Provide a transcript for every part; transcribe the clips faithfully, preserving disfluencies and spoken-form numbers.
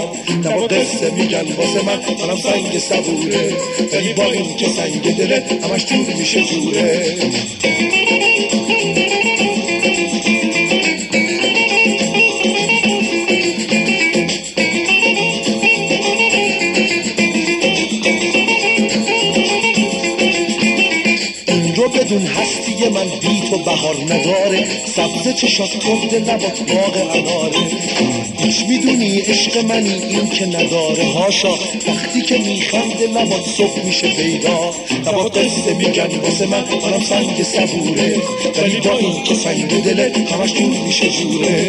دوا قصه میگن واسه من، منم سنگ صبوره، ولی با این که سنگ دله همش جور میشه جوره. بدون هستی من بی تو بهار نداره، سبزه چشات ترد لبات باغ اناره. هیچ میدونی عشق منی این که نداره، هاشا وقتی که میخنده لبات صبح میشه پیدا. دوا قصه میگن واسه من، منم سنگ صبوره، ولی با این که سنگ دله همش جور میشه جوره.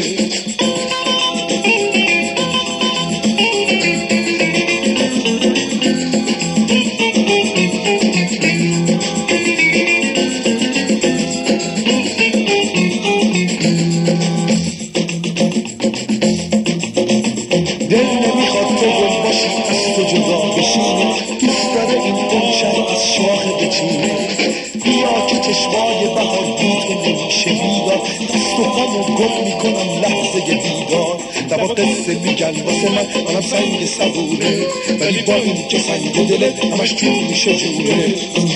دل نمیخواد تو گل باشی از تو جدا بشینه، دوست داره این گلشن از شاخه بچینه. بیا که چشمای بهار بی تو نمیشه بیدار، دست و پامو گل میکنم لحظه دیدار. دوا قصه میگن واسه من، منم سنگ صبوره، ولی با این که سنگ دله همش جور میشه جوره.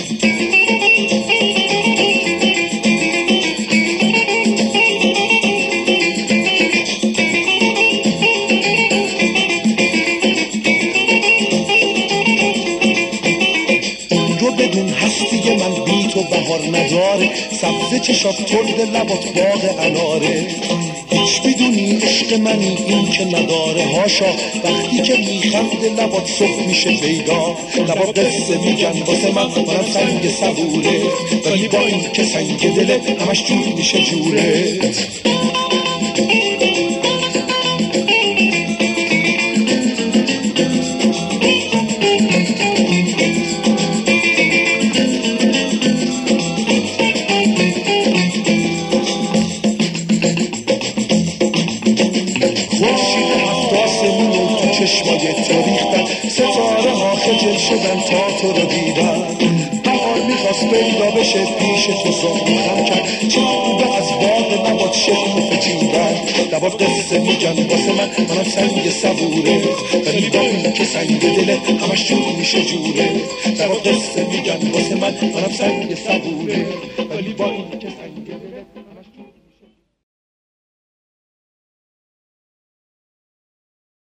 بدون هستی من بی تو بهار نداره، سبزه چشات ترد لبات باغ اناره. هیچ بدونی عشق منی این که نداره، هاشا وقتی که میخنده لبات صبح میشه پیدا. دوا قصه میگن واسه من، منم سنگ صبوره، ولی با این که سنگ دله همش جور میشه جوره. خورشید هفت آسمون و تو چشمای تو ریختن، ستاره ها خجل شدن تا تو رو دیدن. بهار میخواست پیدا بشه پیش تو زامخم کرد، چند از باغ نبات شکل فجیدن. دوا قصه میگن واسه من، منم سنگ صبوره، ولی با این که سنگ دله همش جور میشه جوره. دوا قصه میگن واسه من، منم سنگ صبوره، ولی با این که سنگ دله